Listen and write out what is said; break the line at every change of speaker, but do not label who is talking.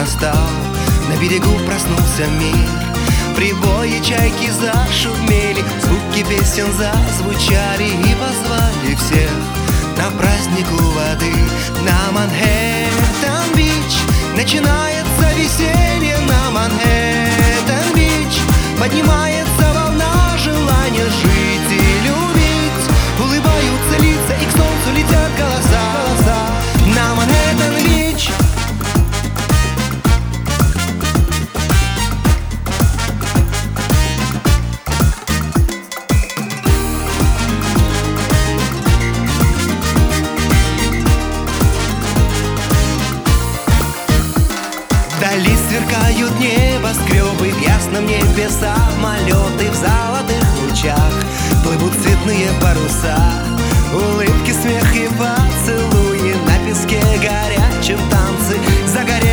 настал, на берегу проснулся мир. Прибои, чайки зашумели, звуки песен зазвучали и позвали всех на праздник у воды. На Манхэттен-Бич начинается веселье, на Манхэттен-Бич поднимается волна желания жить и любить. Улыбаются лица и к солнцу летят голоса на Манхэттен-Бич. Вдали сверкают небоскребы, в ясном небе самолеты, в золотых лучах плывут цветные паруса. Улыбки, смех и поцелуи на песке горячем танцы загорелись.